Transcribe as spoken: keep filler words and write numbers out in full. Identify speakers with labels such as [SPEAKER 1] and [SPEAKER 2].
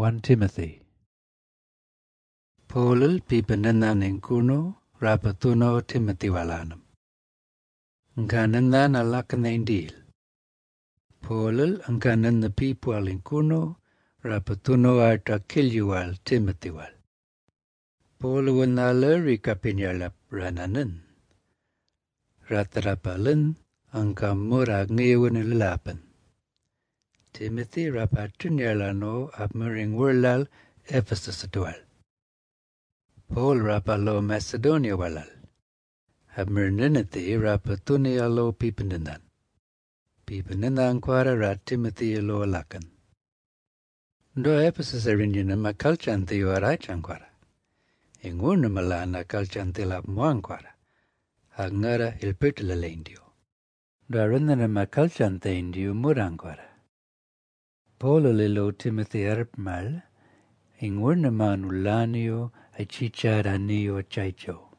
[SPEAKER 1] First Timothy. Paulul pipenennan in kuno rapatuno Timothy walanam. Nganennan alakan indil. Paulul nganen the people in kuno rapatuno arta kilyual Timothy wal. Paulu naleri kapinyalap rananen. Ratarapalin angka murag niwan ilapan. Timothy rapatunyalano apmering wurlal Ephesus dual. Paul rapalo Macedonia walal. Apmerninithi rapatunialo pipenenan. Pipenenan quara rat Timothy lo alakan. Do Ephesus arinjina makalchanthi warachan quara. Ingurna malana kalchantila muang quara. Agnara ilpitla lendio. Do arindana makalchanthe indio murang quara. Paul lilo Timothy erpmal. Ingurna manulanio achicharanio chaicho.